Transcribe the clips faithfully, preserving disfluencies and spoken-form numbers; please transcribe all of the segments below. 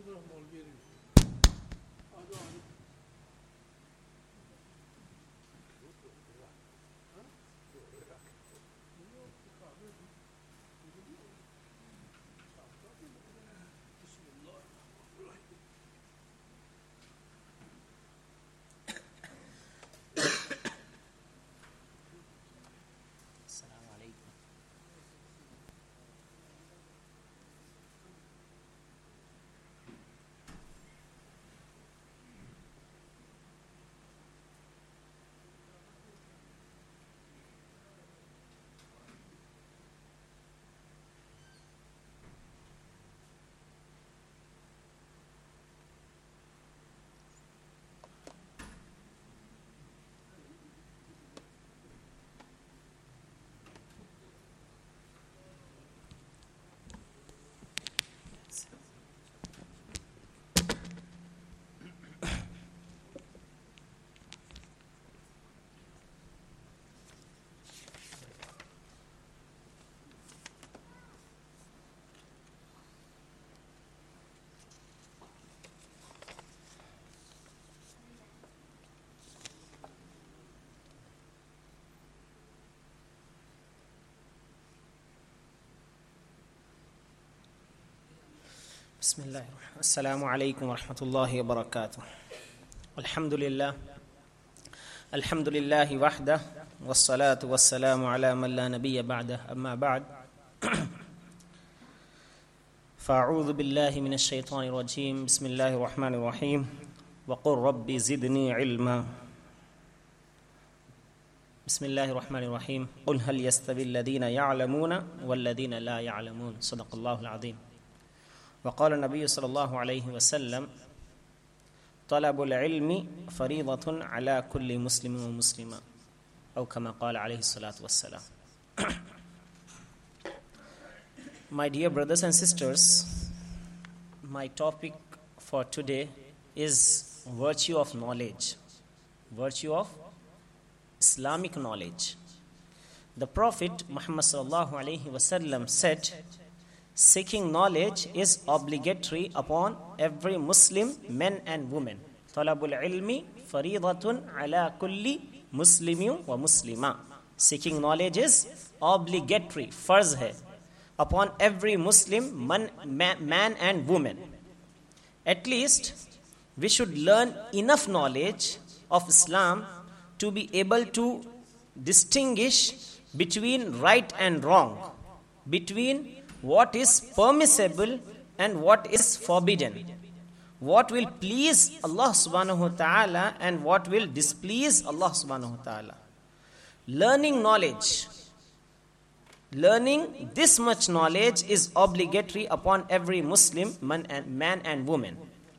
Bismillah. Assalamu alaikum wa rahmatullahi wa barakatuh. Alhamdulillah. Alhamdulillahi wahda. Wassalatu wassalamu ala man la nabiyya ba'da. Amma ba'd. Fa'udhu billahi minash shaitanir rajim. Bismillahir rahmanir rahim. Wa qur rabbi zidni ilma. Bismillahir rahmanir rahim. Qul hal yastawi alladhina ya'lamuna wal ladhina la ya'lamun. Sadaqallahu al-azim. وقال النبي صلى الله عليه وسلم طلب العلم فريضة على كل مسلم ومسلمة أو كما قال عليه الصلاة والسلام. My dear brothers and sisters, my topic for today is virtue of knowledge, virtue of Islamic knowledge. The Prophet Muhammad sallallahu alaihi wasallam said, seeking knowledge is obligatory upon every Muslim, men and women. Talabul ilmi faridatun ala kulli muslimin wa muslima. Seeking knowledge is obligatory, farz hai, upon every Muslim, man, man, man and woman. At least we should learn enough knowledge of Islam to be able to distinguish between right and wrong, between what is permissible and what is forbidden, what will please Allah subhanahu wa ta'ala and what will displease Allah subhanahu wa ta'ala. Learning knowledge, learning this much knowledge is obligatory upon every Muslim, man and, man and woman.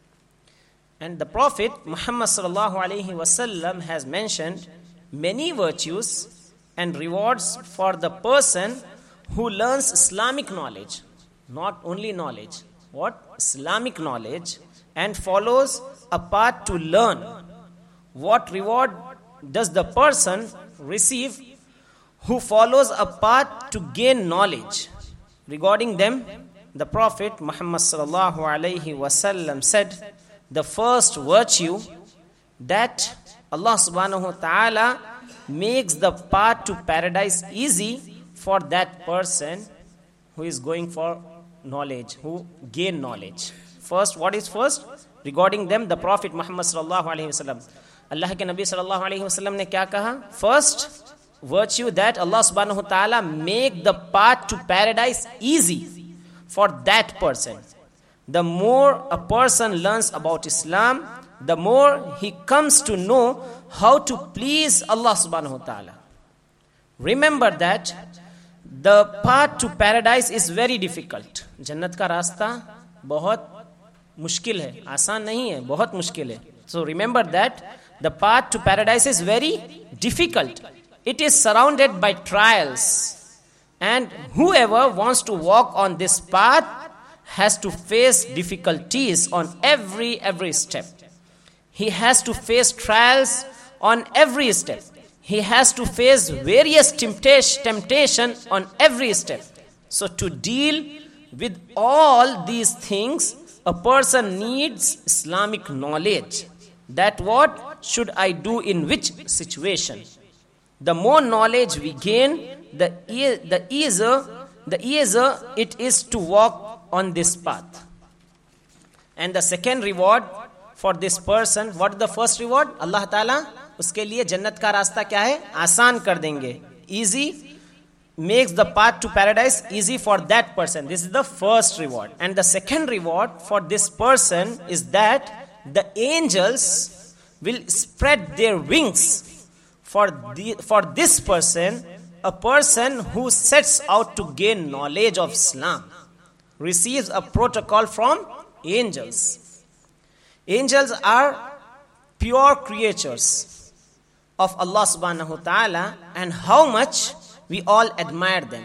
And the Prophet Muhammad sallallahu alaihi wasallam has mentioned many virtues and rewards for the person who learns Islamic knowledge, not only knowledge, what? Islamic knowledge, and follows a path to learn. What reward does the person receive who follows a path to gain knowledge? Regarding them, the Prophet Muhammad sallallahu alaihi wasallam said, the first virtue that Allah subhanahu wa ta'ala makes the path to paradise easy for that person who is going for knowledge, who gain knowledge. First, what is first? Regarding them, the Prophet Muhammad sallallahu alaihi wasallam, Allah ke Nabi sallallahu alaihi wasallam ne kya kaha? First virtue that Allah subhanahu wa ta'ala make the path to paradise easy for that person. The more a person learns about Islam, the more he comes to know how to please Allah subhanahu wa ta'ala. Remember that the path to paradise is very difficult. Jannat ka rasta bahut mushkil hai, आसान नहीं है, बहुत मुश्किल है. So remember that the path to paradise is very difficult. It is surrounded by trials, and whoever wants to walk on this path has to face difficulties on every every step. He has to face trials on every step. He has to face various temptation, temptation on every step. So to deal with all these things, a person needs Islamic knowledge. That what should I do in which situation? The more knowledge we gain, the, e- the easier, the easier it is to walk on this path. And the second reward for this person, what is the first reward? Allah Ta'ala उसके लिए जन्नत का रास्ता क्या है? आसान कर देंगे. Easy makes the path to paradise easy for that person. This is the first reward. And the second reward for this person is that the angels will spread their wings for the, for this person, a person who sets out to gain knowledge of Islam, receives a protocol from angels. Angels are pure creatures of Allah subhanahu wa ta'ala, and how much we all admire them.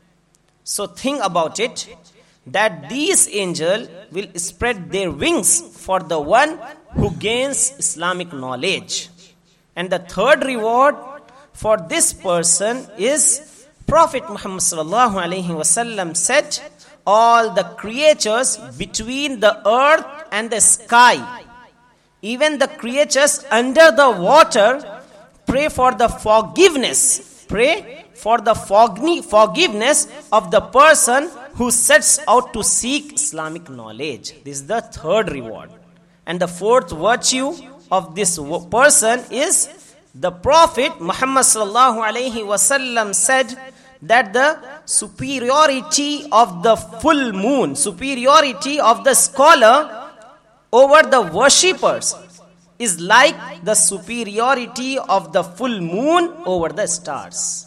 So think about it, that these angels will spread their wings for the one who gains Islamic knowledge. And the third reward for this person is Prophet Muhammad sallallahu alaihi wasallam said, all the creatures between the earth and the sky, even the creatures under the water, pray for the forgiveness, pray for the forgiveness of the person who sets out to seek Islamic knowledge. This is the third reward. And the fourth virtue of this person is the Prophet Muhammad sallallahu alaihi wasallam said that the superiority of the full moon, superiority of the scholar over the worshippers is like the superiority of the full moon over the stars.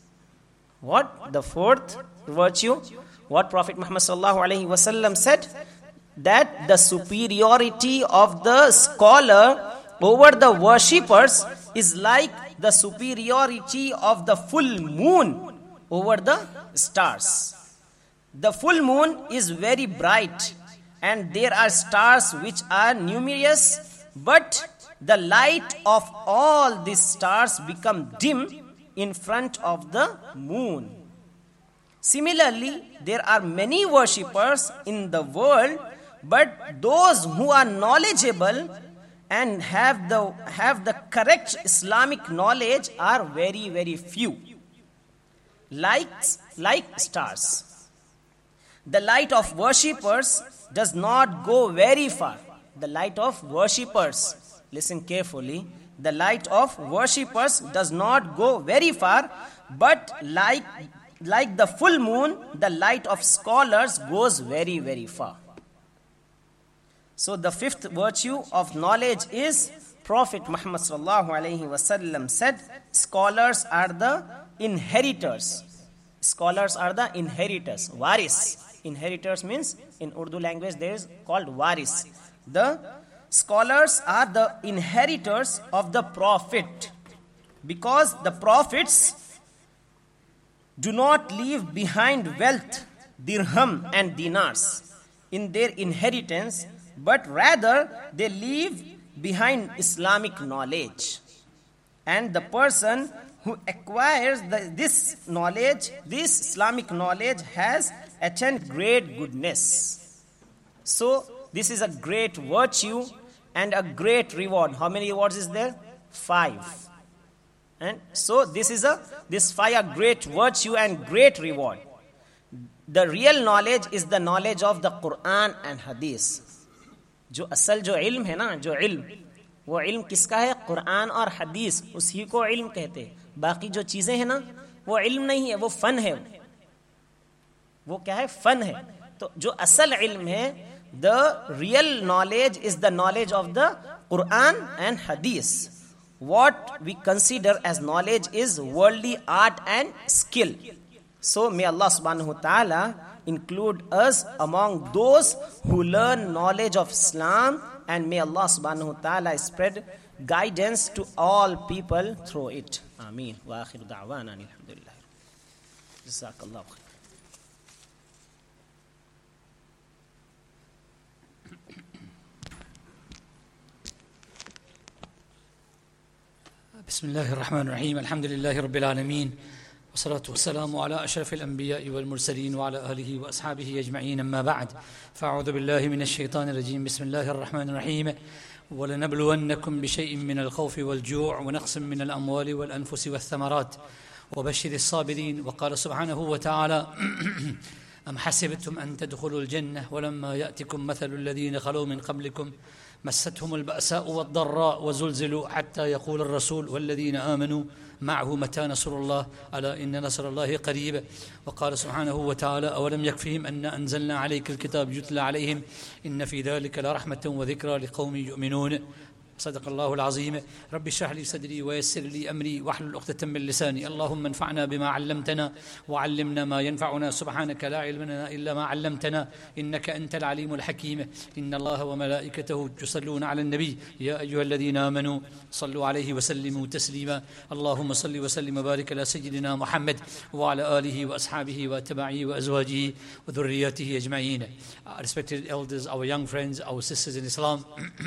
What? The fourth virtue, what Prophet Muhammad sallallahu alaihi wasallam said, that the superiority of the scholar over the worshippers is like the superiority of the full moon over the stars. The full moon is very bright, and there are stars which are numerous, but the light of all these stars become dim in front of the moon. Similarly, there are many worshippers in the world, but those who are knowledgeable and have the have the correct Islamic knowledge are very, very few. Like, like stars. The light of worshippers does not go very far. The light of worshippers, listen carefully, the light of worshippers does not go very far, but like, like the full moon, the light of scholars goes very, very far. So the fifth virtue of knowledge is, Prophet Muhammad sallallahu alaihi wasallam said, scholars are the inheritors. Scholars are the inheritors. Waris. Inheritors means, in Urdu language there is called waris. The scholars are the inheritors of the Prophet, because the prophets do not leave behind wealth, dirham and dinars in their inheritance, but rather they leave behind Islamic knowledge. And the person who acquires the, this knowledge, this Islamic knowledge, has attained great goodness. So this is a great virtue and a great reward. How many rewards is there? Five. And so this is a this five a great virtue and great reward. The real knowledge is the knowledge of the Quran and Hadith. जो असल जो इल्म है ना, जो इल्म, वो इल्म किसका है? कुरान और हदीस, उसी को इल्म कहते हैं. बाकी जो चीजें हैं ना, वो इल्म नहीं है, वो फन है. वो क्या है? फन है. तो जो असल इल्म है, the real knowledge is the knowledge of the Quran and Hadith. What we consider as knowledge is worldly art and skill. So may Allah subhanahu wa ta'ala include us among those who learn knowledge of Islam, and may Allah subhanahu wa ta'ala spread guidance to all people through it. Ameen. Wa akhiru da'wana alhamdulillah. Jazakallah khair. بسم الله الرحمن الرحيم الحمد لله رب العالمين والصلاة والسلام على أشرف الأنبياء والمرسلين وعلى آله وأصحابه أجمعين أما بعد فأعوذ بالله من الشيطان الرجيم بسم الله الرحمن الرحيم ولنبلونكم بشيء من الخوف والجوع ونقص من الأموال والأنفس والثمرات وبشر الصابرين. وقال سبحانه وتعالى أم حسبتم أن تدخلوا الجنة ولما يأتكم مثل الذين خلوا من قبلكم مستهم البأساء والضراء وزلزلوا حتى يقول الرسول والذين آمنوا معه متى نصر الله ألا إن نصر الله قريب. وقال سبحانه وتعالى أولم يكفهم أن أنزلنا عليك الكتاب يتلى عليهم إن في ذلك لرحمة وذكرى لقوم يؤمنون. صدق الله العظيم. رب اشرح لي صدري ويسر لي أمري واحلل عقدة من لساني. اللهم انفعنا بما علمتنا وعلمنا ما ينفعنا. سبحانك لا علم لنا إلا ما علمتنا إنك أنت العليم الحكيم. إن الله وملائكته يصلون على النبي يا أيها الذين آمنوا صلوا عليه وسلموا تسليما. اللهم صل وسلم وبارك على سيدنا محمد وعلى آله وأصحابه وأتباعه وأزواجه وذرياته أجمعين. Respected elders, our young friends, our sisters in Islam.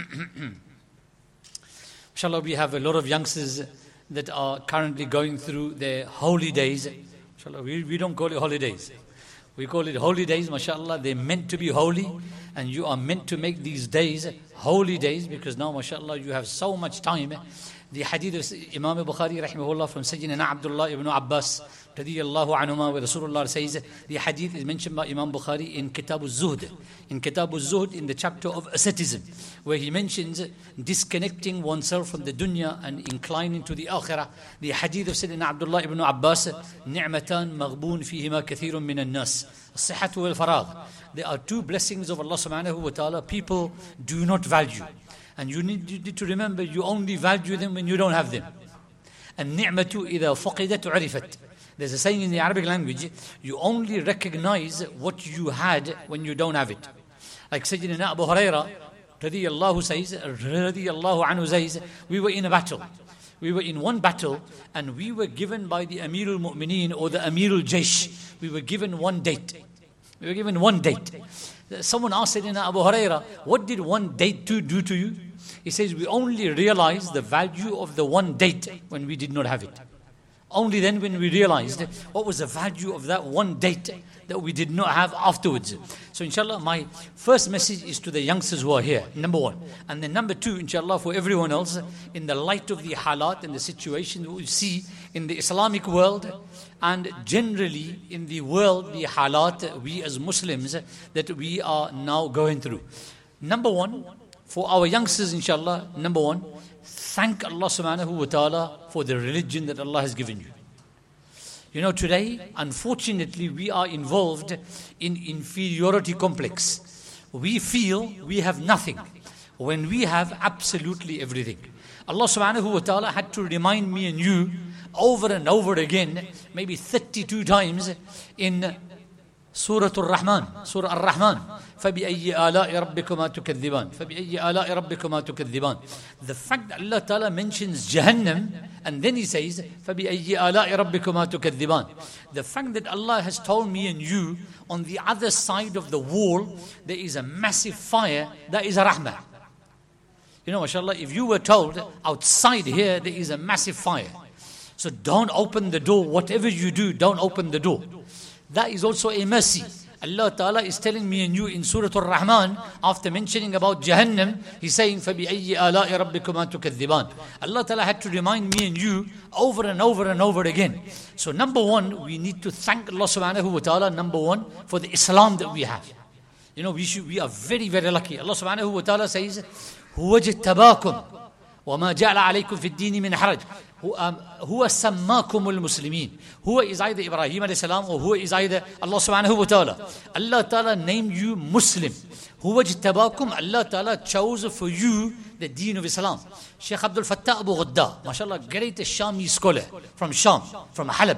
Inshallah, we have a lot of youngsters that are currently going through their holy days. Inshallah, we, we don't call it holidays. We call it holy days, mashallah. They're meant to be holy, and you are meant to make these days holy days because now, mashallah, you have so much time. The hadith of Imam Bukhari, rahimahullah, from Sayyidina Abdullah ibn Abbas, radiyallahu anhuma, where Rasulullah says, the hadith is mentioned by Imam Bukhari in Kitab al-Zuhd. In Kitab al-Zuhd, in the chapter of asceticism, where he mentions disconnecting oneself from the dunya and inclining to the akhirah. The hadith of Sayyidina Abdullah ibn Abbas, نِعْمَتان مَغْبُونَ فِيهِمَا كَثِيرٌ مِّنَ النَّاسِ الصِّحَّةُ وَالْفَرَاغُ. There are two blessings of Allah subhanahu wa ta'ala people do not value. And you need, you need to remember, you only value them when you don't have them. And ni'matu idha fuqidat urifat. There's a saying in the Arabic language, you only recognize what you had when you don't have it. Like Sayyidina Abu Huraira, radiyallahu says, radiyallahu anhu says, we were in a battle. We were in one battle and we were given by the Amirul Mu'mineen or the Amirul Jaysh, we were given one date. We were given one date. Someone asked Sayyidina Abu Huraira, what did one date do to you? He says, we only realized the value of the one date when we did not have it. Only then when we realized what was the value of that one date that we did not have afterwards. So inshallah, my first message is to the youngsters who are here, number one. And then number two, inshallah, for everyone else, in the light of the halat and the situation that we see in the Islamic world and generally in the world, the halat, we as Muslims, that we are now going through. Number one, for our youngsters, inshallah, number one, thank Allah subhanahu wa ta'ala for the religion that Allah has given you. You know, today, unfortunately, we are involved in inferiority complex. We feel we have nothing when we have absolutely everything. Allah subhanahu wa ta'ala had to remind me and you over and over again, maybe thirty-two times in Surah Al-Rahman, Surah Al-Rahman. فَبِأَيِّ آلَاءِ رَبِّكُمَا تُكَذِّبَانِ فَبِأَيِّ آلَاءِ رَبِّكُمَا تُكَذِّبَانِ. The fact that Allah Ta'ala mentions Jahannam and then He says فَبِأَيِّ آلَاءِ رَبِّكُمَا تُكَذِّبَانِ. The fact that Allah has told me and you on the other side of the wall there is a massive fire, that is a rahmah. You know, mashallah, if you were told outside here there is a massive fire, so don't open the door, whatever you do, don't open the door. That is also a mercy. Allah Ta'ala is telling me and you in Surah Al-Rahman, after mentioning about Jahannam, He's saying, فَبِأَيِّ آلَاءِ رَبِّكُمَا تُكَذِّبَانِ. Allah Ta'ala had to remind me and you over and over and over again. So number one, we need to thank Allah Subhanahu wa Ta'ala, number one, for the Islam that we have. You know, we should, we are very, very lucky. Allah Subhanahu wa Ta'ala says, هُوَ جِتَّبَاكُمْ وَمَا جَعْلَ عَلَيْكُمْ فِي الدِّينِ مِنْ حَرَجٍ هو سماكم المسلمين. Who is either Ibrahim alayhi salam or who is either Allah subhanahu wa ta'ala. Allah ta'ala named you Muslim. Huwa jtabakum. Allah ta'ala chose for you the deen of Islam. Sheikh Abdul Fattah Abu Ghudda, mashallah, great Shami scholar from Sham, from Halab.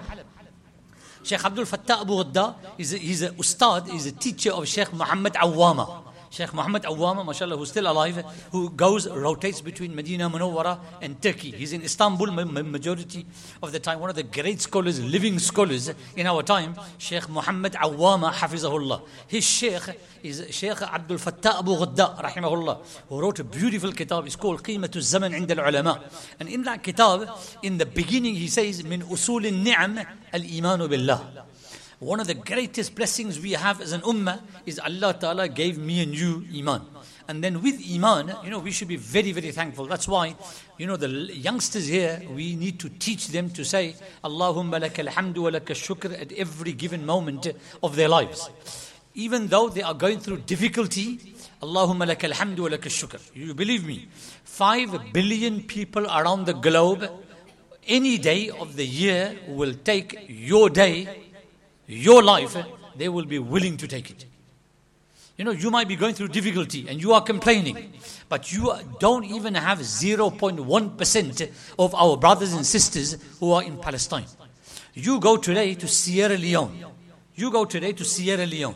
Sheikh Abdul Fattah Abu Ghudda is a, he's a ustad, he's a teacher of Sheikh Muhammad Awama. Sheikh Muhammad Awwama, mashallah, who's still alive, who goes, rotates between Medina Munawwara and Turkey. He's in Istanbul majority of the time. One of the great scholars, living scholars in our time, Sheikh Muhammad Awwama, Hafizahullah. His Sheikh is Sheikh Abdul Fattah Abu Ghadda, Rahimahullah, who wrote a beautiful kitab. It's called Qimatu Zaman Inda al-Ulama. And in that kitab, in the beginning, he says, Min usul al-ni'am al-imanu billah. One of the greatest blessings we have as an ummah is Allah Ta'ala gave me and you iman. And then with iman, you know, we should be very, very thankful. That's why, you know, the youngsters here, we need to teach them to say, Allahumma lakal hamdu wa lakal shukr at every given moment of their lives. Even though they are going through difficulty, Allahumma lakal hamdu wa lakal shukr. You believe me, five billion people around the globe, any day of the year will take your day, your life, they will be willing to take it. You know, you might be going through difficulty and you are complaining, but you don't even have zero point one percent of our brothers and sisters who are in Palestine. You go today to Sierra Leone. You go today to Sierra Leone.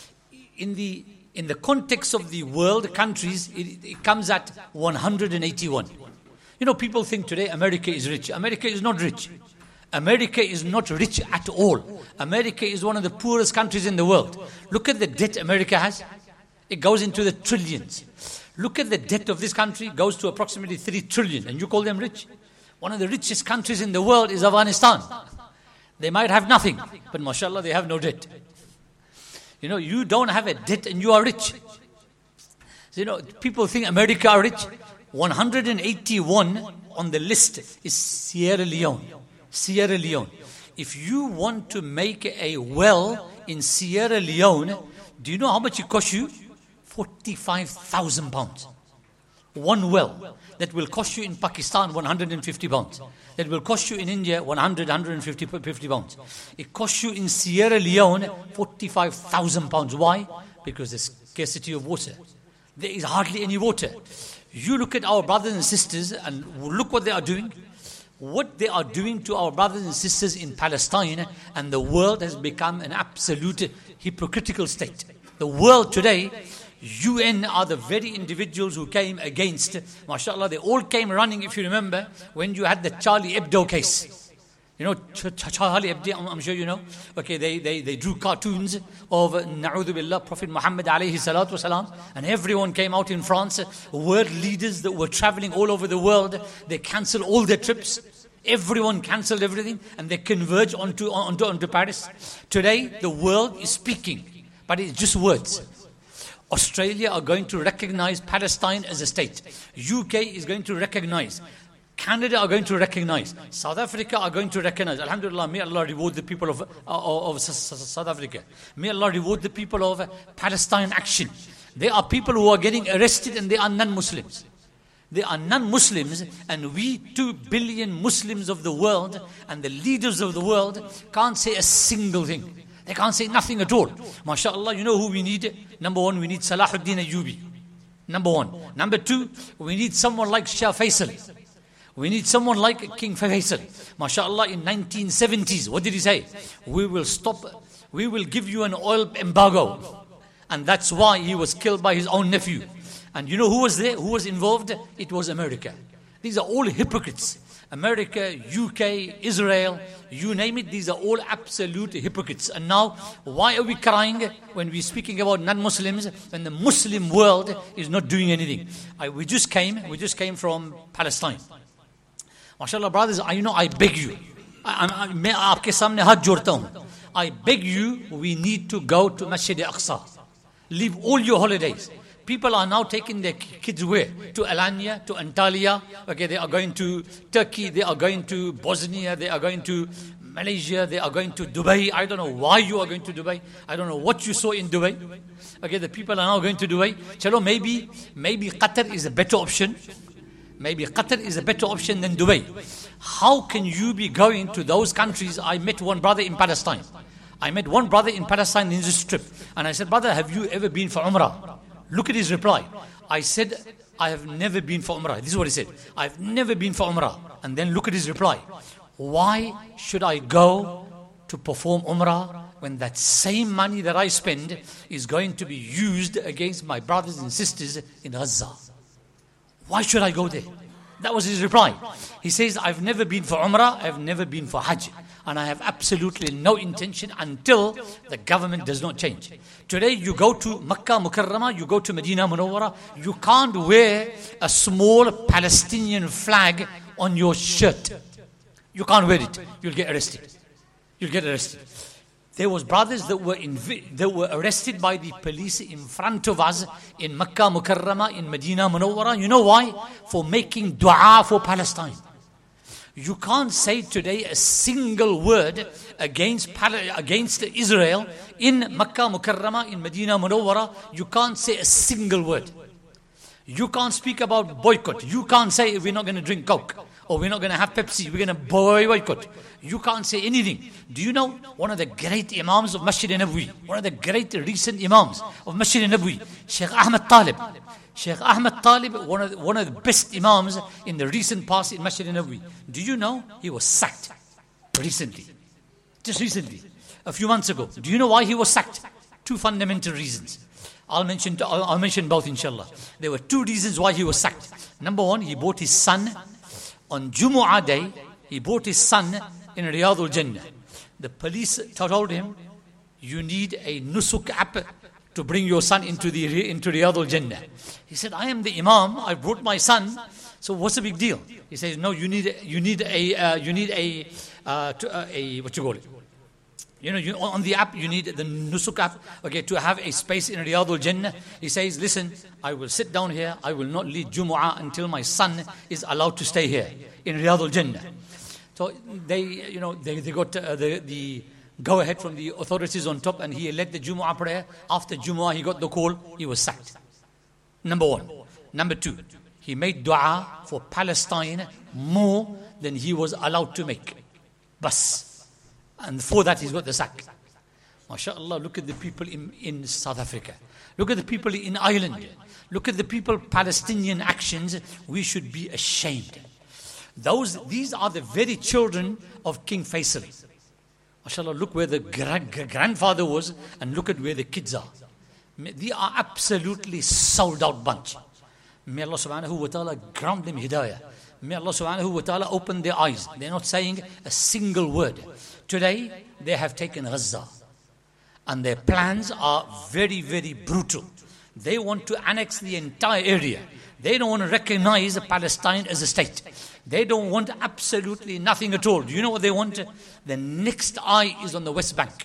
In the, in the context of the world countries, it, it comes at one hundred eighty-one. You know, people think today America is rich. America is not rich. America is not rich at all. America is one of the poorest countries in the world. Look at the debt America has. It goes into the trillions. Look at the debt of this country, goes to approximately three trillion. And you call them rich? One of the richest countries in the world is Afghanistan. They might have nothing, but mashallah, they have no debt. You know, you don't have a debt and you are rich. So, you know, people think America are rich. one hundred eighty-one on the list is Sierra Leone. Sierra Leone. If you want to make a well in Sierra Leone, do you know how much it costs you? forty-five thousand pounds. One well. That will cost you in Pakistan one hundred fifty pounds. That will cost you in India one hundred, one hundred fifty pounds. It costs you in Sierra Leone forty-five thousand pounds. Why? Because there's scarcity of water. There is hardly any water. You look at our brothers and sisters and look what they are doing. What they are doing to our brothers and sisters in Palestine, and the world has become an absolute hypocritical state. The world today, U N are the very individuals who came against, mashallah, they all came running, if you remember, when you had the Charlie Hebdo case. You know, Charlie Hebdo, I'm sure you know. Okay, they, they, they drew cartoons of, na'udhu billah, Prophet Muhammad alayhi salatu wasalam, and everyone came out in France. World leaders that were traveling all over the world, they cancelled all their trips. Everyone cancelled everything and they converged onto, onto, onto Paris. Today, the world is speaking, but it's just words. Australia are going to recognize Palestine as a state. U K is going to recognize. Canada are going to recognize. South Africa are going to recognize. Alhamdulillah, may Allah reward the people of, of, of South Africa. May Allah reward the people of Palestine Action. There are people who are getting arrested and they are non-Muslims. They are non-Muslims, and we two billion Muslims of the world and the leaders of the world can't say a single thing. They can't say nothing at all. MashaAllah, you know who we need? Number one, we need Salahuddin Ayyubi. Number one. Number two, we need someone like Shah Faisal. We need someone like King Faisal. MashaAllah, in nineteen seventies, what did he say? We will stop, we will give you an oil embargo. And that's why he was killed by his own nephew. And you know who was there? Who was involved? It was America. These are all hypocrites. America, U K, Israel, you name it, these are all absolute hypocrites. And now, why are we crying when we're speaking about non-Muslims when the Muslim world is not doing anything? I, we just came, we just came from Palestine. MashaAllah, brothers, I, you know, I beg you. I, I, मैं आपके सामने हाथ जोड़ता हूँ. I beg you, we need to go to Masjid Aqsa. Leave all your holidays. People are now taking their kids where? To Alanya, to Antalya. Okay, they are going to Turkey, they are going to Bosnia, they are going to Malaysia, they are going to Dubai. I don't know why you are going to Dubai. I don't know what you saw in Dubai. Okay, the people are now going to Dubai. Chalo, maybe, maybe Qatar is a better option. Maybe Qatar is a better option than Dubai. How can you be going to those countries? I met one brother in Palestine. I met one brother in Palestine in this trip. And I said, brother, have you ever been for Umrah? Look at his reply. I said, I have never been for Umrah. This is what he said. I've never been for Umrah. And then look at his reply. Why should I go to perform Umrah when that same money that I spend is going to be used against my brothers and sisters in Gaza? Why should I go there? That was his reply. He says, I've never been for Umrah, I've never been for Hajj. And I have absolutely no intention until the government does not change. Today you go to Makkah Mukarramah, you go to Medina Munawwara, you can't wear a small Palestinian flag on your shirt. You can't wear it. You'll get arrested. You'll get arrested. There was brothers that were inv- that were arrested by the police in front of us in Makkah Mukarramah, in Medina Munawwara. You know why? For making dua for Palestine. You can't say today a single word against Pal- against Israel in Makkah Mukarramah, in Medina Munawwara. You can't say a single word. You can't speak about boycott. You can't say we're not going to drink Coke or we're not going to have Pepsi. We're going to boycott. You can't say anything. Do you know one of the great imams of Masjid Nabawi, one of the great recent imams of Masjid Nabawi, Sheikh Ahmed Talib. Sheikh Ahmed Talib, one of, the, one of the best imams in the recent past in Masjid Nabawi. Do you know he was sacked recently? Just recently, a few months ago. Do you know why he was sacked? Two fundamental reasons. I'll mention, I'll, I'll mention both, inshallah. There were two reasons why he was sacked. Number one, he brought his son on Jumu'ah day. He brought his son in Riyadul Jannah. The police told him, you need a Nusuk app to bring your son into the into Riyadul Jannah. He said, I am the Imam, I brought my son, so what's the big deal? He says, no, you need you need a uh, you need a uh, to, uh, a what you call it? You know, you, on the app you need the Nusuk app, okay, to have a space in Riyadul Jannah. He says, listen, I will sit down here, I will not lead Jumu'ah until my son is allowed to stay here in Riyadul Jannah. So they, you know, they, they got uh, the, the go ahead from the authorities on top, and he led the Jumu'ah prayer. After Jumu'ah, he got the call, he was sacked. Number one. Number two, he made dua for Palestine more than he was allowed to make. Bas. And for that, he's got the sack. MashaAllah, look at the people in, in South Africa. Look at the people in Ireland. Look at the people, Palestinian actions. We should be ashamed. Those, these are the very children of King Faisal. MashaAllah, look where the gra- grandfather was and look at where the kids are. They are absolutely sold out bunch. May Allah subhanahu wa ta'ala grant them hidayah. May Allah subhanahu wa ta'ala open their eyes. They're not saying a single word. Today, they have taken Gaza. And their plans are very, very brutal. They want to annex the entire area. They don't want to recognize Palestine as a state. They don't want absolutely nothing at all. Do you know what they want? The next eye is on the West Bank.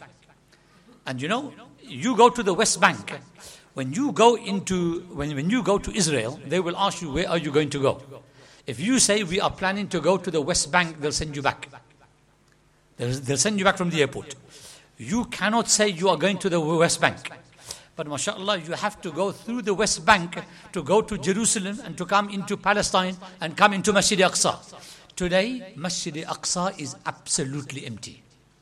And you know, you go to the West Bank. When you go into, when, when you go to Israel, they will ask you, where are you going to go? If you say, we are planning to go to the West Bank, they'll send you back. They'll, they'll send you back from the airport. You cannot say you are going to the West Bank. But mashallah, you have to go through the West Bank to go to Jerusalem and to come into Palestine and come into Masjid Aqsa. Today, Masjid Aqsa is absolutely empty.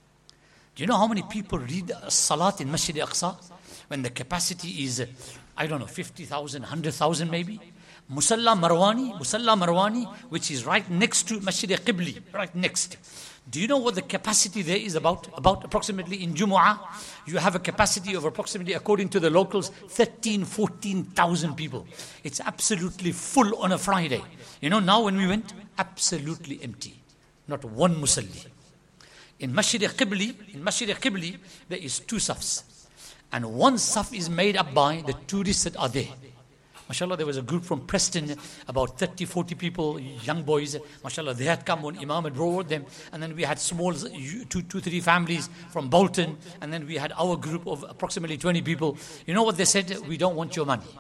Do you know how many people read Salat in Masjid Aqsa? When the capacity is, I don't know, fifty thousand, one hundred thousand maybe. Musalla Marwani, Musalla Marwani, which is right next to Masjid Qibli, right next. Do you know what the capacity there is about? About approximately in Jumu'ah, you have a capacity of approximately, according to the locals, thirteen, fourteen thousand people. It's absolutely full on a Friday. You know, now when we went, absolutely empty. Not one musalli. In Masjid Qibli, in Masjid Qibli, there is two safs. And one saf is made up by the tourists that are there. MashaAllah, there was a group from Preston, about thirty, forty people, young boys. MashaAllah, they had come when Imam had brought them. And then we had small, two, two, three families from Bolton. And then we had our group of approximately twenty people. You know what they said? We don't want your money.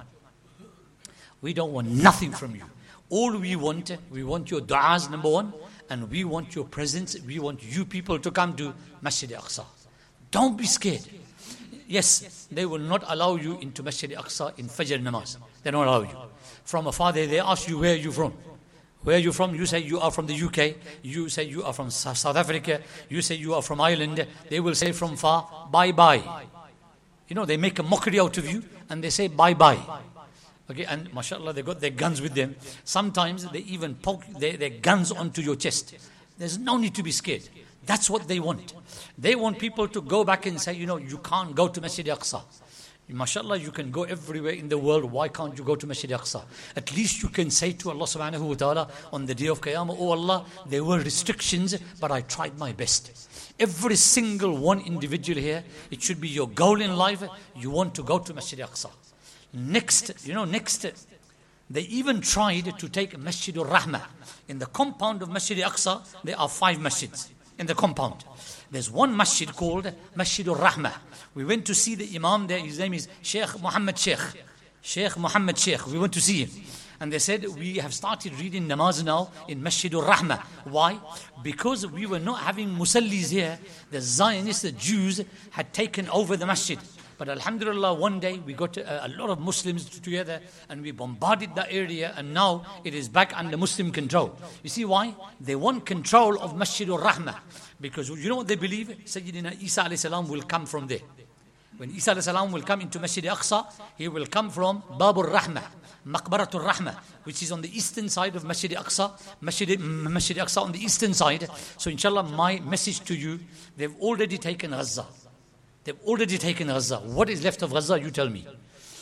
We don't want nothing from you. All we want, we want your du'as, number one. And we want your presence. We want you people to come to Masjid Aqsa. Don't be scared. Yes, they will not allow you into Masjid Aqsa in Fajr namaz. They don't allow you. From afar, they, they ask you, where are you from? Where are you from? You say you are from the U K. You say you are from South Africa. You say you are from Ireland. They will say from far, bye-bye. You know, they make a mockery out of you and they say bye-bye. Okay, and mashallah, they got their guns with them. Sometimes they even poke their, their guns onto your chest. There's no need to be scared. That's what they want. They want people to go back and say, you know, you can't go to Masjid Aqsa. MashaAllah, you can go everywhere in the world. Why can't you go to Masjid Aqsa? At least you can say to Allah subhanahu wa ta'ala on the day of Qiyamah, oh Allah, there were restrictions, but I tried my best. Every single one individual here, it should be your goal in life. You want to go to Masjid Aqsa. Next, you know, next, they even tried to take Masjid al-Rahmah. In the compound of Masjid Aqsa, there are five masjids in the compound. There's one masjid called Masjid al-Rahmah. We went to see the Imam there. His name is Sheikh Muhammad Sheikh. Sheikh Muhammad Sheikh. We went to see him. And they said, we have started reading namaz now in Masjid al-Rahmah. Why? Because we were not having musallis here. The Zionists, the Jews, had taken over the masjid. But alhamdulillah, one day we got a, a lot of Muslims together and we bombarded that area, and now it is back under Muslim control. You see why? They want control of Masjid al-Rahmah. Because you know what they believe? Sayyidina Isa alayhi salam will come from there. When Isa alayhi salam will come into Masjid Aqsa, he will come from Bab al-Rahmah, Maqbarat al-Rahmah, which is on the eastern side of Masjid Aqsa, Masjid, Masjid Aqsa on the eastern side. So inshallah, my message to you, they've already taken Gaza. They've already taken Gaza. What is left of Gaza, you tell me.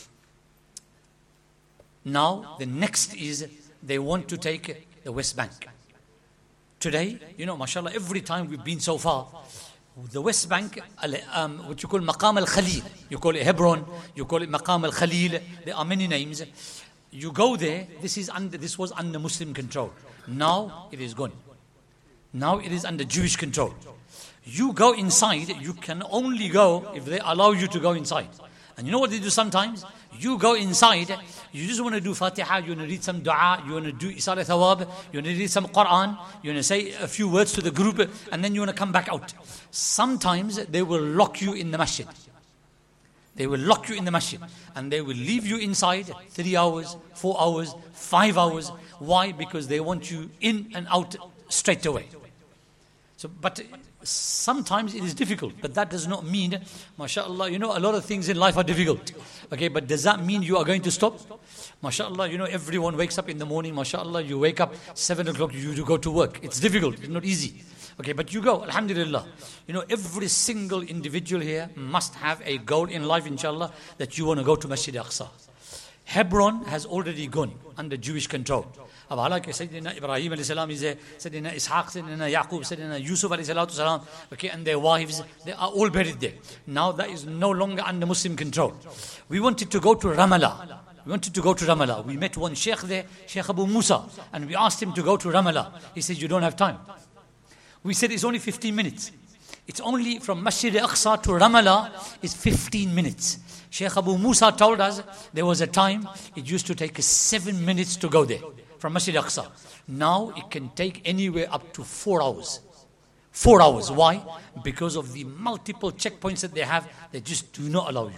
Now, the next is they want to take the West Bank. Today, you know, mashallah, every time we've been so far, the West Bank, um, what you call Maqam al-Khalil, you call it Hebron, you call it Maqam al-Khalil, there are many names. You go there, this is under, this was under Muslim control. Now it is gone. Now it is under Jewish control. You go inside, you can only go if they allow you to go inside. And you know what they do sometimes? You go inside, you just want to do Fatiha, you want to read some dua, you want to do Isal Thawab, you want to read some Quran, you want to say a few words to the group, and then you want to come back out. Sometimes they will lock you in the masjid. They will lock you in the masjid, and they will leave you inside three hours, four hours, five hours. Why? Because they want you in and out straight away. So, but sometimes it is difficult, but that does not mean, mashallah, you know, a lot of things in life are difficult. Okay, but does that mean you are going to stop? Mashallah, you know, everyone wakes up in the morning, mashallah, you wake up seven o'clock, you do go to work. It's difficult, it's not easy. Okay, but you go, alhamdulillah. You know, every single individual here must have a goal in life, inshallah, that you want to go to Masjid Aqsa. Hebron has already gone under Jewish control. Like Sayyidina Ibrahim alayhi salam is there, Sayyidina Ishaq, Sayyidina Yaqub, Sayyidina Yusuf alayhi salatu salam, okay, and their wives, they are all buried there. Now that is no longer under Muslim control. We wanted to go to Ramallah. We wanted to go to Ramallah. We met one sheikh there, Sheikh Abu Musa, and we asked him to go to Ramallah. He said, you don't have time. We said, it's only fifteen minutes. It's only from Masjid Aqsa to Ramallah is fifteen minutes. Sheikh Abu Musa told us there was a time it used to take us seven minutes to go there from Masjid Aqsa. Now it can take anywhere up to four hours. Four hours. Why? Because of the multiple checkpoints that they have, they just do not allow you.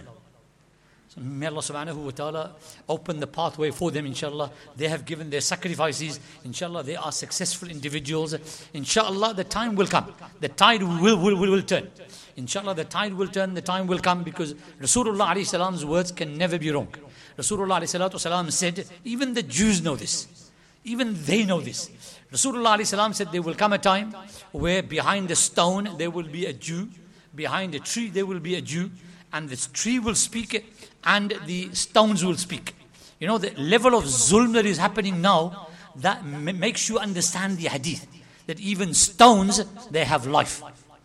So may Allah subhanahu wa ta'ala open the pathway for them, inshallah. They have given their sacrifices. Inshallah, they are successful individuals. Inshallah, the time will come. The tide will, will, will, will turn. Inshallah, the tide will turn, the time will come, because Rasulullah alayhi salam's words can never be wrong. Rasulullah alayhi salatu salam said, even the Jews know this. Even they know this. Rasulullah alayhi salam said, there will come a time where behind a stone there will be a Jew, behind a tree there will be a Jew, and this tree will speak and the stones will speak. You know, the level of zulm that is happening now, that m- makes you understand the hadith, that even stones, they have life.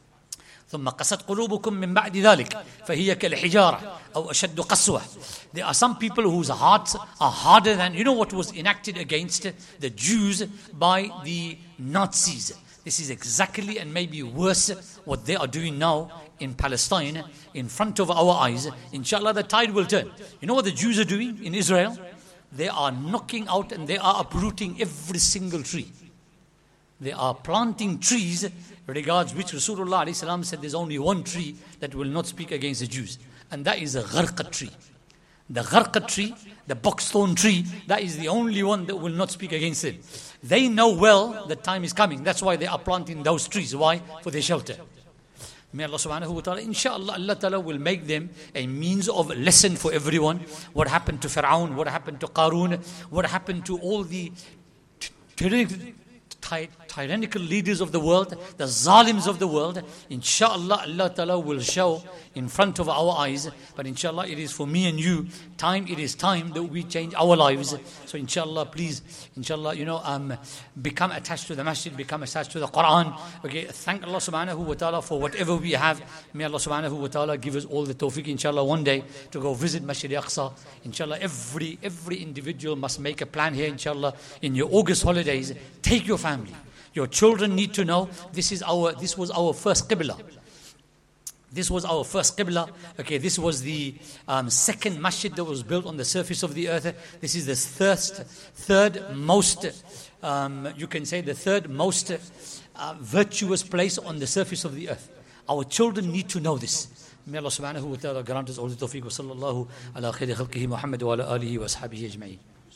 ثم قست قلوبكم من بعد ذلك فهي كالحجارة أو أشد قسوة. There are some people whose hearts are harder than, you know what was enacted against the Jews by the Nazis. This is exactly and maybe worse what they are doing now in Palestine in front of our eyes. Inshallah, the tide will turn. You know what the Jews are doing in Israel? They are knocking out and they are uprooting every single tree. They are planting trees regards which Rasulullah alayhi salam said there's only one tree that will not speak against the Jews, and that is the gharqa tree. The gharqa tree, the boxthorn tree, that is the only one that will not speak against them. They know well that time is coming. That's why they are planting those trees. Why? For their shelter. May Allah subhanahu wa ta'ala, inshallah, Allah ta'ala will make them a means of lesson for everyone. What happened to Fir'aun, what happened to Qarun, what happened to all the tyrannical tyrannical leaders of the world, the zalims of the world, inshallah, Allah Ta'ala will show in front of our eyes. But inshallah, it is for me and you, time, it is time that we change our lives. So inshallah, please, inshallah, you know, um, become attached to the masjid, become attached to the Quran. Okay, thank Allah subhanahu wa ta'ala for whatever we have. May Allah subhanahu wa ta'ala give us all the tawfiq, inshallah, one day to go visit Masjid Aqsa. Inshallah, every, every individual must make a plan here, inshallah, in your August holidays. Take your family. Your children need to know this is our, this was our first Qibla. This was our first Qibla. Okay, this was the um, second masjid that was built on the surface of the earth. This is the third, third most, um, you can say the third most uh, virtuous place on the surface of the earth. Our children need to know this. May Allah subhanahu wa ta'ala grant us all the tawfiq. Wa sallallahu ala khayri khalqihi Muhammad wa ala alihi wa ashabihi ajma'in.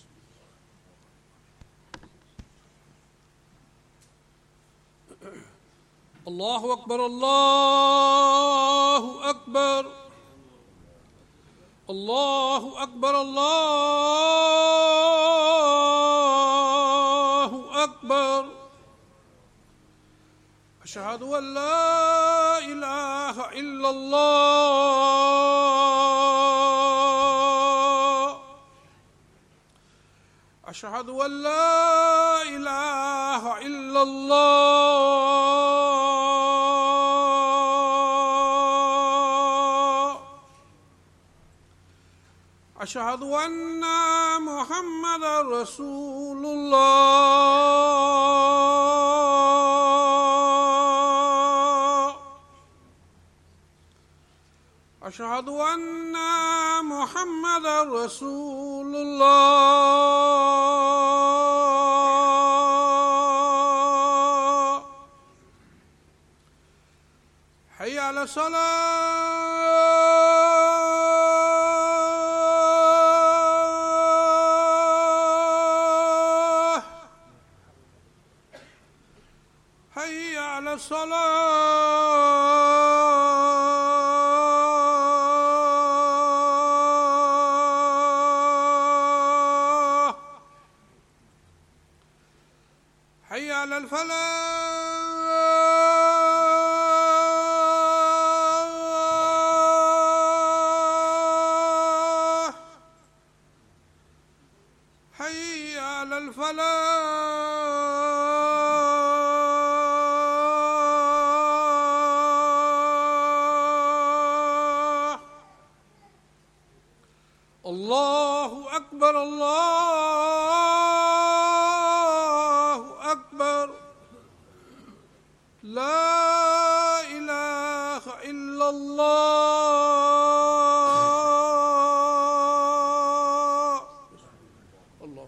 الله أكبر الله أكبر الله أكبر الله أكبر أشهد أن لا إله إلا الله أشهد أن لا إله إلا الله أشهد أن محمدا رسول الله أشهد أن محمدا رسول الله حي على الصلاة الصلاة حي على الفلاح حي على الفلاح الله أكبر الله أكبر لا إله إلا الله الله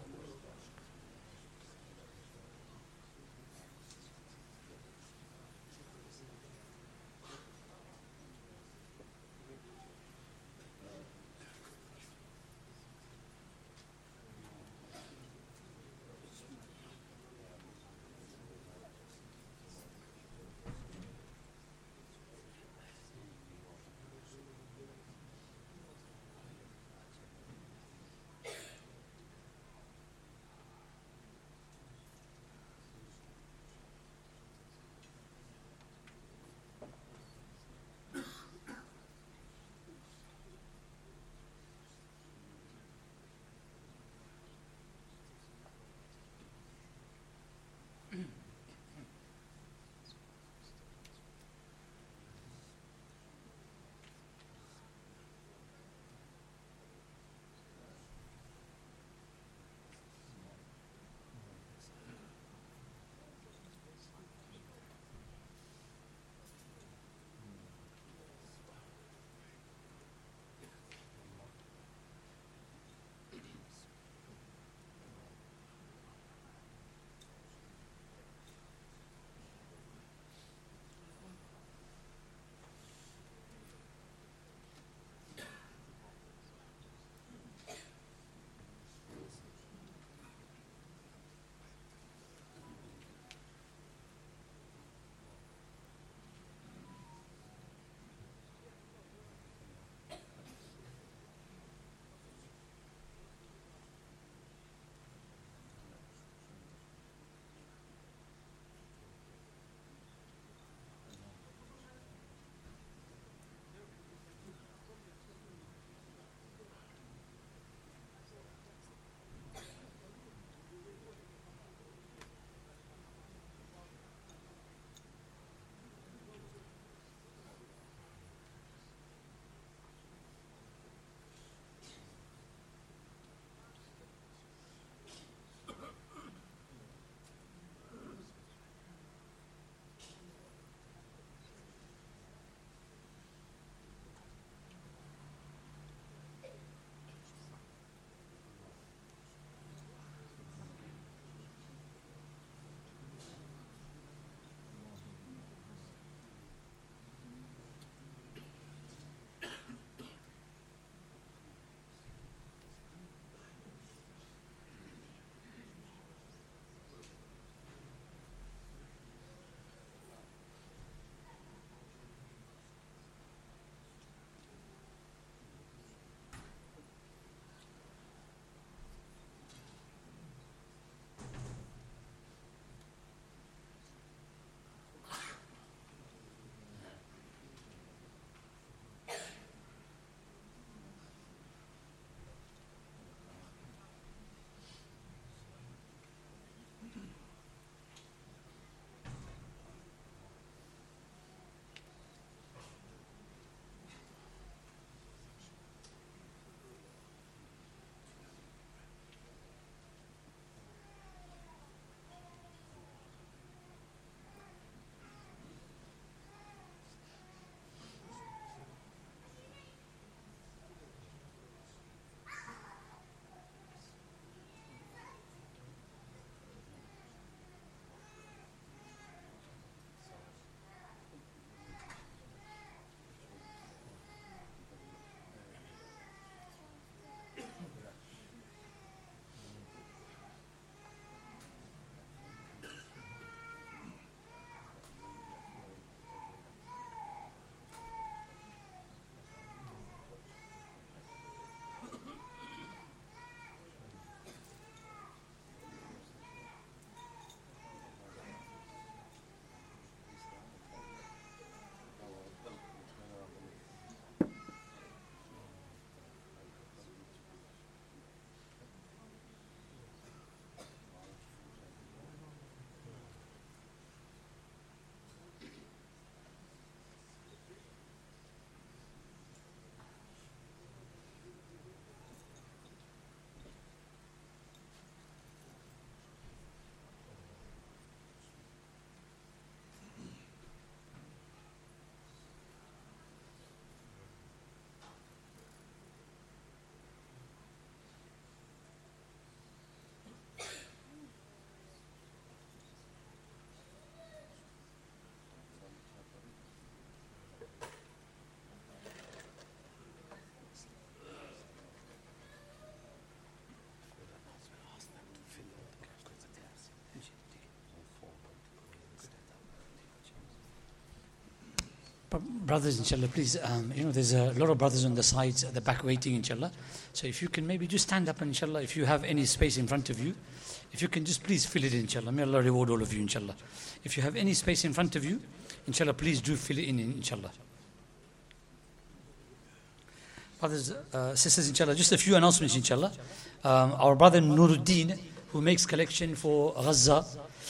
Brothers, inshallah, please, um, you know, there's a lot of brothers on the sides at the back waiting, inshallah. So if you can maybe just stand up, and inshallah, if you have any space in front of you, if you can just please fill it in, inshallah. May Allah reward all of you, inshallah. If you have any space in front of you, inshallah, please do fill it in, inshallah. Brothers, uh, sisters, inshallah, just a few announcements, inshallah. Um, our brother Nuruddin, who makes collection for Gaza,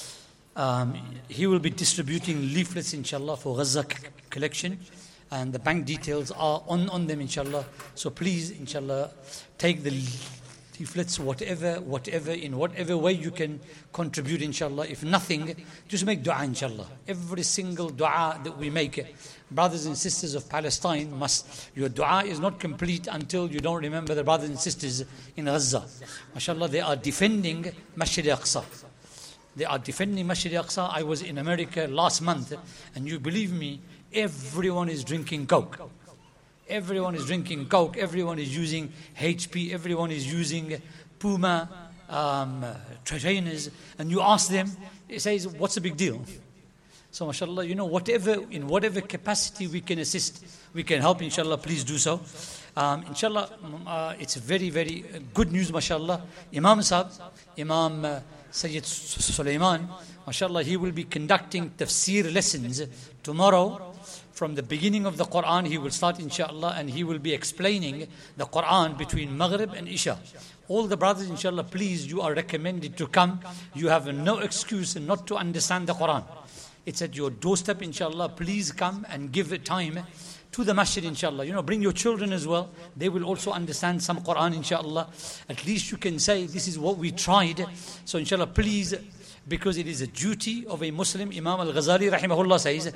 um, he will be distributing leaflets, inshallah, for Gaza c- collection. And the bank details are on, on them, inshallah. So please, inshallah, take the leaflets, whatever, whatever, in whatever way you can contribute, inshallah. If nothing, just make dua, inshallah. Every single dua that we make, brothers and sisters of Palestine must, your dua is not complete until you don't remember the brothers and sisters in Gaza. MashaAllah, they are defending Masjid al-Aqsa. They are defending Masjid al-Aqsa. I was in America last month, and you believe me, everyone is drinking Coke. Everyone is drinking Coke. Everyone is using H P. Everyone is using Puma um, trainers. And you ask them, it says, what's the big deal? So, mashallah, you know, whatever, in whatever capacity we can assist, we can help, inshallah, please do so. Um, inshallah, uh, it's very, very good news, mashallah. Imam Sahib, Imam uh, Sayyid Sulaiman, mashallah, he will be conducting tafsir lessons tomorrow. From the beginning of the Quran, he will start, inshallah, and he will be explaining the Quran between Maghrib and Isha. All the brothers, inshallah, please, you are recommended to come. You have no excuse not to understand the Quran. It's at your doorstep, inshallah. Please come and give it time to the masjid, inshallah. You know, bring your children as well. They will also understand some Quran, inshallah. At least you can say, this is what we tried. So, inshallah, please, because it is a duty of a Muslim. Imam Al-Ghazali, rahimahullah, says,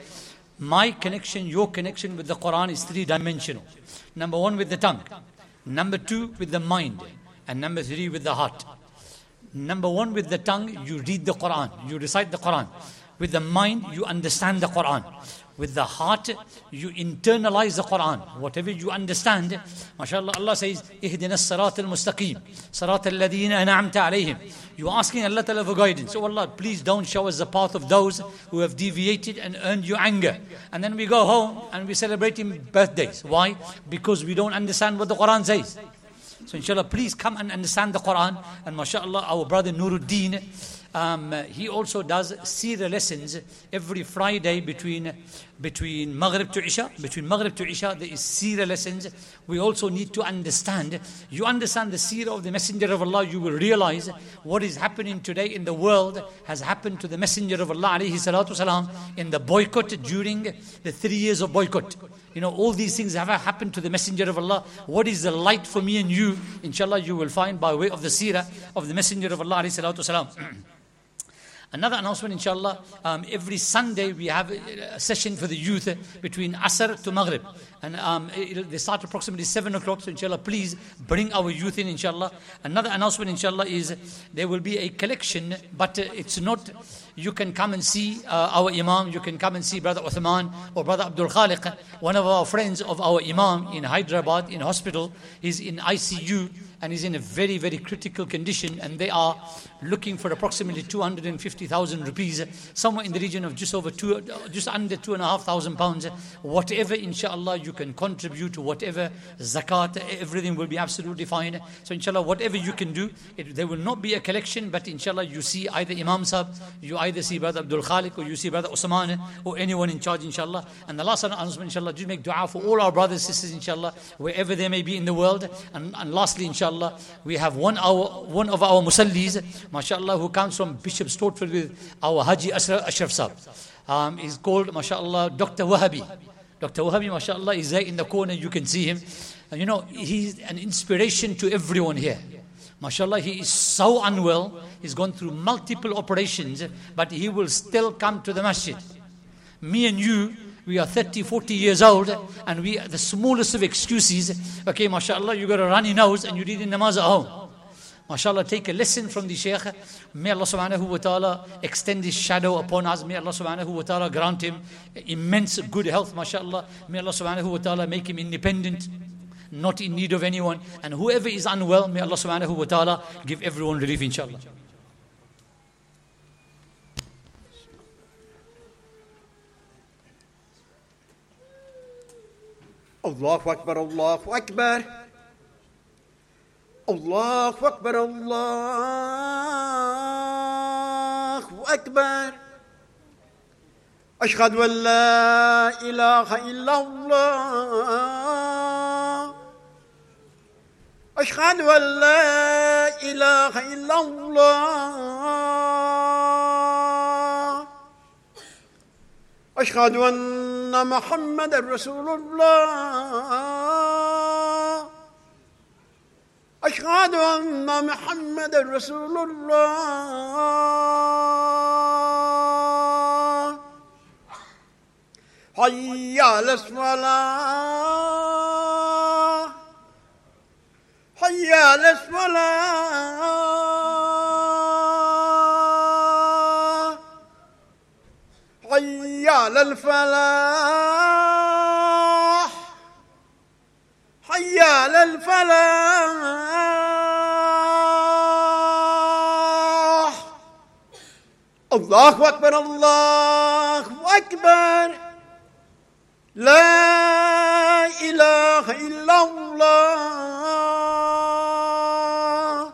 my connection, your connection with the Quran is three-dimensional. Number one, with the tongue. Number two, with the mind. And number three, with the heart. Number one, with the tongue, you read the Quran. You recite the Quran. With the mind, you understand the Quran. With the heart, you internalize the Quran. Whatever you understand, mashallah, Allah says, Ihdina as-sirat al-mustaqim, sirat al-ladina an'amta alayhim. You're asking Allah Ta'ala for guidance. Oh Allah, please don't show us the path of those who have deviated and earned you anger. And then we go home and we celebrate him birthdays. Why? Because we don't understand what the Quran says. So inshallah, please come and understand the Quran. And mashallah, our brother Nuruddin, Um, he also does seerah lessons every Friday between between Maghrib to Isha. Between Maghrib to Isha, there is seerah lessons. We also need to understand. You understand the seerah of the Messenger of Allah, you will realize what is happening today in the world has happened to the Messenger of Allah alayhi salatu salam in the boycott during the three years of boycott. You know, all these things have happened to the Messenger of Allah. What is the light for me and you? Inshallah, you will find by way of the seerah of the Messenger of Allah alayhi salatu salam. Another announcement, inshallah, um, every Sunday we have a, a session for the youth uh, between Asr to Maghrib. And um, it, they start approximately seven o'clock, so inshallah, please bring our youth in, inshallah. Another announcement, inshallah, is there will be a collection, but uh, it's not, you can come and see uh, our Imam, you can come and see Brother Uthman or Brother Abdul Khaliq, one of our friends of our Imam in Hyderabad, in hospital. He's in I C U. And is in a very, very critical condition, and they are looking for approximately two hundred fifty thousand rupees, somewhere in the region of just over two, just under two and a half thousand pounds. Whatever, inshallah, you can contribute to whatever zakat, everything will be absolutely fine. So, inshallah, whatever you can do, it, there will not be a collection, but inshallah, you see either Imam Sahib, you either see Brother Abdul Khaliq, or you see Brother Usman, or anyone in charge, inshallah. And the last announcement, inshallah, do make dua for all our brothers and sisters, inshallah, wherever they may be in the world. And, and lastly, inshallah, we have one our one of our musallis, mashallah, who comes from Bishop Stortford with our Haji Ashraf, Ashraf Sahib. Um, he's called, mashallah, Doctor Wahabi. Doctor Wahabi, mashallah, is there in the corner. You can see him. And you know, he's an inspiration to everyone here. Mashallah, he is so unwell. He's gone through multiple operations, but he will still come to the masjid. Me and you, we are thirty, forty years old, and we are the smallest of excuses. Okay, mashallah, you got a runny nose and you read in namaz at home. Mashallah, take a lesson from the Shaykh. May Allah subhanahu wa ta'ala extend his shadow upon us. May Allah subhanahu wa ta'ala grant him immense good health, mashallah. May Allah subhanahu wa ta'ala make him independent, not in need of anyone. And whoever is unwell, may Allah subhanahu wa ta'ala give everyone relief, inshallah. الله أكبر الله أكبر الله أكبر الله أكبر أشهد أن لا إله إلا الله أشهد أن لا إله إلا الله أشهد أن محمد رسول الله أشهد أن محمد رسول الله حي على الصلاة حي على الصلاة حي على الفلاح حي على الفلاح الله أكبر الله أكبر لا إله إلا الله.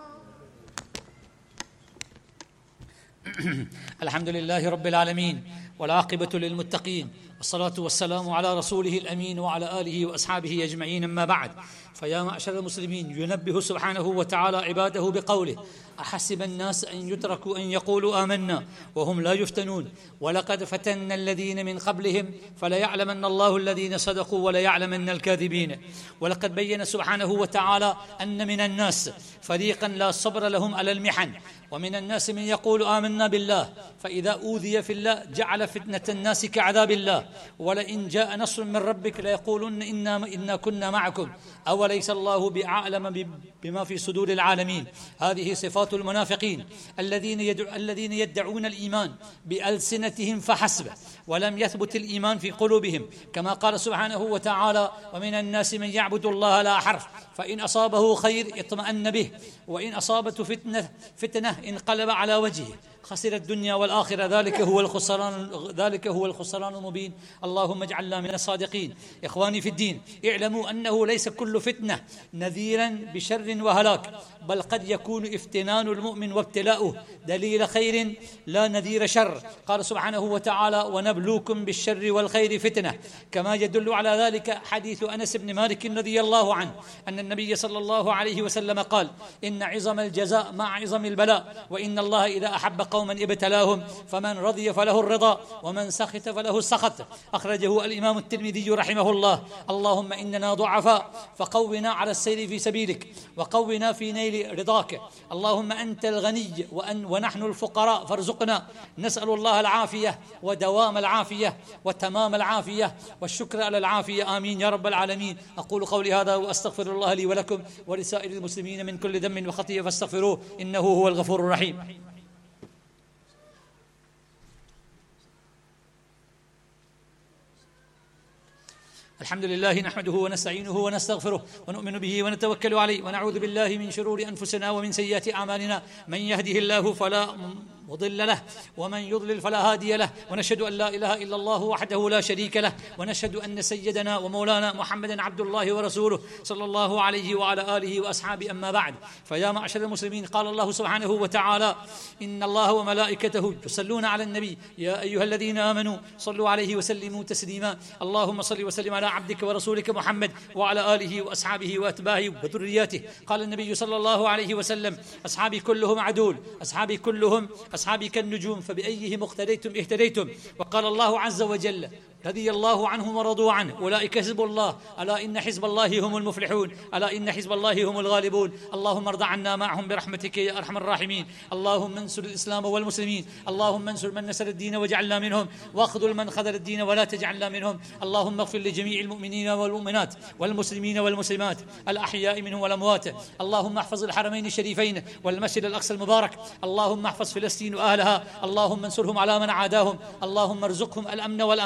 الحمد لله رب العالمين والعاقبة للمتقين والصلاة والسلام على رسوله الأمين وعلى آله وأصحابه أجمعين. أما بعد، فيا معشر المسلمين، ينبه سبحانه وتعالى عباده بقوله: أحسب الناس أن يتركوا أن يقولوا آمنا وهم لا يفتنون ولقد فتنا الذين من قبلهم فليعلمن الله الذين صدقوا وليعلمن الكاذبين. ولقد بين سبحانه وتعالى أن من الناس فريقا لا صبر لهم على المحن، ومن الناس من يقول آمنا بالله فإذا أوذي في الله جعل فتنة الناس كعذاب الله، ولئن جاء نصر من ربك ليقولن إنا, إنا كنا معكم أوليس الله بأعلم بما في صدور العالمين. هذه صفات المنافقين الذين يدعو الذين يدعون الإيمان بألسنتهم فحسب ولم يثبت الإيمان في قلوبهم، كما قال سبحانه وتعالى: ومن الناس من يعبد الله لا حرف فإن أصابه خير اطمأن به وإن أصابته فتنة فتنة انقلب على وجهه خسر الدنيا والآخرة ذلك هو الخسران ذلك هو الخسران المبين. اللهم اجعلنا من الصادقين. إخواني في الدين، اعلموا أنه ليس كل فتنة نذيرا بشر وهلاك، بل قد يكون افتنان المؤمن وابتلاؤه دليل خير لا نذير شر. قال سبحانه وتعالى: ونبلوكم بالشر والخير فتنة، كما يدل على ذلك حديث أنس بن مالك رضي الله عنه أن النبي صلى الله عليه وسلم قال: إن عظم الجزاء مع عظم البلاء، وإن الله إذا أحب قوما ابتلاهم فمن رضي فله الرضا ومن سخط فله السخط. أخرجه الإمام الترمذي رحمه الله. اللهم إننا ضعفاء فقونا على السير في سبيلك وقونا في نيل رضاك. اللهم أنت الغني وأن ونحن الفقراء فارزقنا. نسأل الله العافية ودوام العافية وتمام العافية والشكر على العافية، آمين يا رب العالمين. أقول قولي هذا وأستغفر الله لي ولكم ولسائر المسلمين من كل ذنب وخطيئة فاستغفروه إنه هو الغفور الرحيم. الحمد لله نحمده ونستعينه ونستغفره ونؤمن به ونتوكل عليه ونعوذ بالله من شرور أنفسنا ومن سيئات أعمالنا. من يهده الله فلا مضل له ومن يضلل فلا هادي له، ونشهد أن لا إله إلا الله وحده لا شريك له، ونشهد أن سيدنا ومولانا محمدا عبد الله ورسوله صلى الله عليه وعلى آله وأصحابه. أما بعد، فيا معشر المسلمين، قال الله سبحانه وتعالى: إن الله وملائكته يصلون على النبي يا أيها الذين آمنوا صلوا عليه وسلموا تسليما. اللهم صل وسلم على عبدك ورسولك محمد وعلى آله وأصحابه وأتباعه وذرياته. قال النبي صلى الله عليه وسلم: أصحابي كلهم عدول، أصحابي كلهم أصحابي كالنجوم، فبأيهم اقتديتم اهتديتم. وقال الله عز وجل: رضي الله عنهم ورضوا عنه، أولئك حزب الله، ألا إن حزب الله هم المفلحون، ألا إن حزب الله هم الغالبون. اللهم ارض عنا معهم برحمتك يا أرحم الراحمين. اللهم انصر الإسلام والمسلمين، اللهم انصر من نصر الدين واجعلنا منهم، واخذل من خذل الدين ولا تجعلنا منهم. اللهم اغفر لجميع المؤمنين والمؤمنات والمسلمين والمسلمات الأحياء منهم والأموات. اللهم احفظ الحرمين الشريفين والمسجد الأقصى المبارك. اللهم احفظ فلسطين وأهلها، اللهم انصرهم على من عاداهم. اللهم ارزقهم الأمن والأمان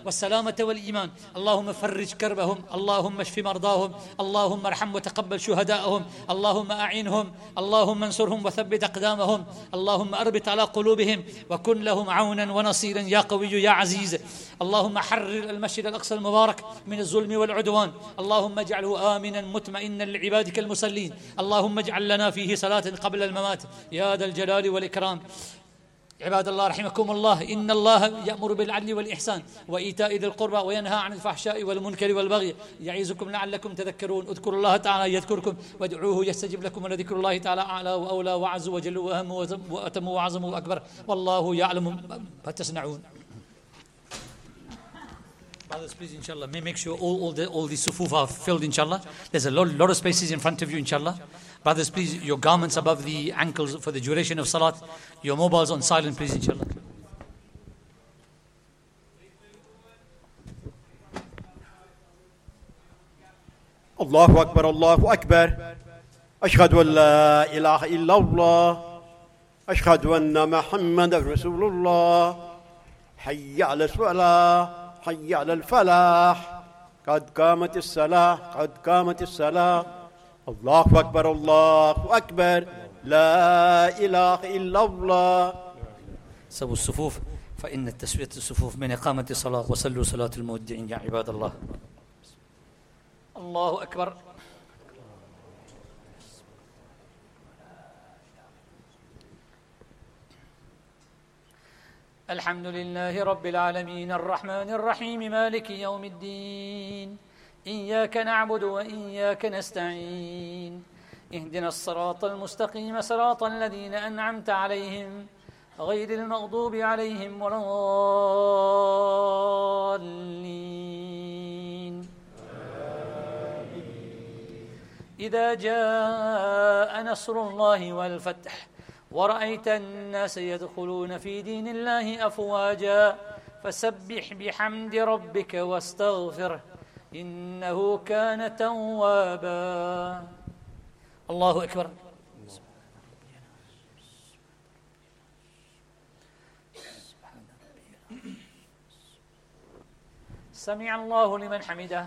والسلامة والإيمان. اللهم فرج كربهم، اللهم اشف مرضاهم، اللهم ارحم وتقبل شهداءهم، اللهم أعنهم، اللهم انصرهم وثبت أقدامهم، اللهم أربط على قلوبهم وكن لهم عونا ونصيرا يا قوي يا عزيز. اللهم حرر المسجد الأقصى المبارك من الظلم والعدوان، اللهم اجعله آمنا مطمئنا لعبادك المصلين، اللهم اجعل لنا فيه صلاة قبل الممات يا ذا الجلال والإكرام. عباد الله رحمكم الله، إن الله يأمر بالعدل والإحسان وإيتاء ذي القربى وينهى عن الفحشاء والمنكر والبغي يعظكم لعلكم تذكرون. اذكروا الله تعالى يذكركم وادعوه يستجب لكم، ولذكر الله تعالى أعلى وأولى وأعز وجل وأهم وأتم وأعظم وأكبر، والله يعلم ما تصنعون. Brothers, please, inshallah, may make sure all, all, the, all the sufuf are filled, inshallah. There's a lot, lot of spaces in front of you, inshallah. Brothers, please, your garments above the ankles for the duration of salat. Your mobiles on silent, please, inshallah. الله أكبر الله أكبر. أشهد أن لا إله إلا الله. أشهد أن محمد رسول الله. حي على الصلاة حي على الفلاح. قد قامت الصلاة قد قامت الصلاة. الله أكبر الله أكبر. لا إله إلا الله. سووا الصفوف فإن التسوية الصفوف من إقامة الصلاة، وصلوا صلاة المودعين يا عباد الله. الله أكبر. الحمد لله رب العالمين الرحمن الرحيم مالك يوم الدين، إياك نعبد وإياك نستعين، اهدنا الصراط المستقيم صراط الذين أنعمت عليهم غير المغضوب عليهم ولا الضالين. إذا جاء نصر الله والفتح ورأيت الناس يدخلون في دين الله أفواجا فسبح بحمد ربك واستغفره إنه كان توابا. الله أكبر. سمع الله لمن حمده.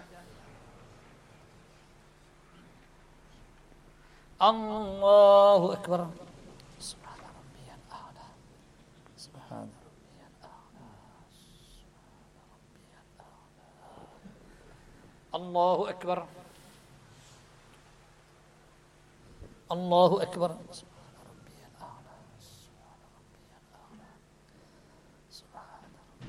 الله أكبر. سبحان ربي الأعلى سبحان ربي الأعلى سبحان ربي الأعلى. الله أكبر الله أكبر. سبحان ربي الأعلى سبحان ربي الأعلى سبحان ربي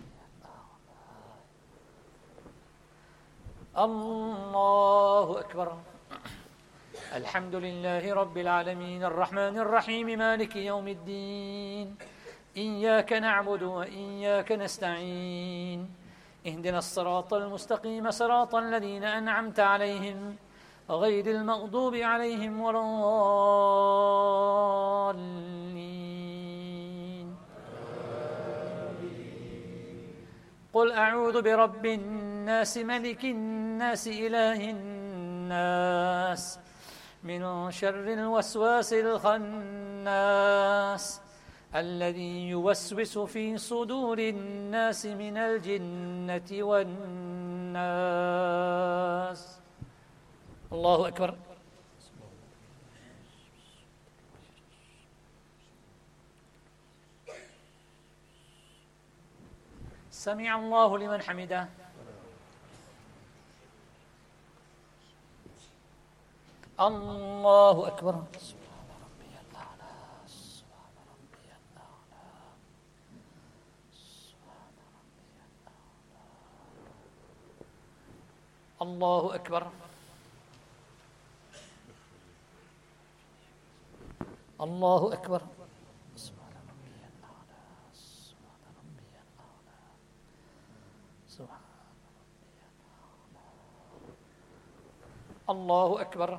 الأعلى. الله أكبر. الحمد لله رب العالمين الرحمن الرحيم مالك يوم الدين، إياك نعبد وإياك نستعين، اهدنا الصراط المستقيم صراط الذين أنعمت عليهم غير المغضوب عليهم ولا الضالين. قل أعوذ برب الناس ملك الناس إله الناس من شر الوسواس الخناس الذي يوسوس في صدور الناس من الجنة والناس. الله أكبر. سمع الله لمن حمده. الله أكبر. سبحان ربي الأعلى سبحان ربي الأعلى سبحان ربي الأعلى. الله أكبر. الله أكبر. سبحان ربي الأعلى سبحان ربي الأعلى سبحان ربي الأعلى. الله أكبر.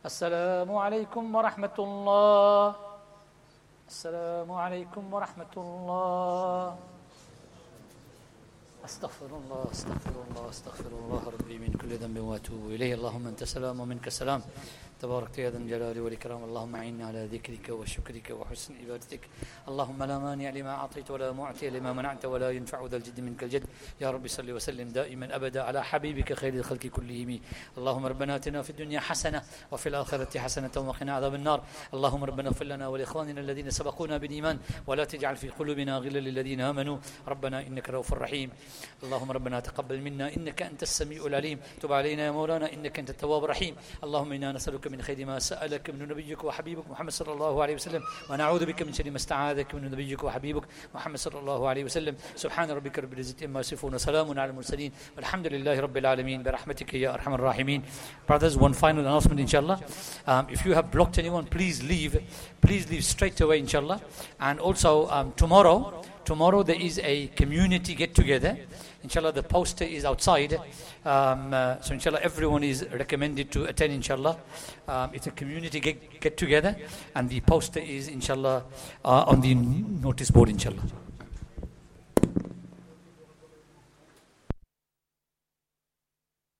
Assalamu alaikum wa rahmatullah. Assalamu alaikum wa rahmatullah. أستغفر الله أستغفر الله أستغفر الله ربي من كل ذنب وأتوب إليه. اللهم أنت السلام ومنك السلام تبارك يا ذا الجلال والإكرام. اللهم أعنا على ذكرك وشكرك وحسن عبادتك. اللهم لا مانع لما أعطيت ولا معطي لما منعت ولا ينفع ذا الجد منك الجد. يا رب صل وسلم دائما أبدا على حبيبك خير الخلق كلهم. اللهم ربنا آتنا في الدنيا حسنة وفي الآخرة حسنة وقنا عذاب النار. اللهم ربنا اغفر لنا ولإخواننا الذين سبقونا بالإيمان ولا تجعل في قلوبنا غلا للذين آمنوا ربنا إنك رؤوف رحيم. اللهم ربنا تقبل منا إنك أنت السميع العليم. تب علينا يا مولانا إنك أنت التواب الرحيم. اللهم إنا نسألك من خير ما سألك من نبيك وحبيبك محمد صلى الله عليه وسلم ونعوذ بك من شر ما استعاذك من نبيك وحبيبك محمد صلى الله عليه وسلم. سبحان ربك رب العزة عما يصفون وسلام على المرسلين والحمد لله رب العالمين برحمتك يا أرحم الراحمين. Brothers, one final announcement inshallah. Um, if you have blocked anyone, please leave. Please leave straight away inshallah. And also um, tomorrow Tomorrow there is a community get-together. Inshallah, the poster is outside. Um, uh, so inshallah, everyone is recommended to attend inshallah. Um, it's a community get- get-together. And the poster is inshallah uh, on the notice board inshallah.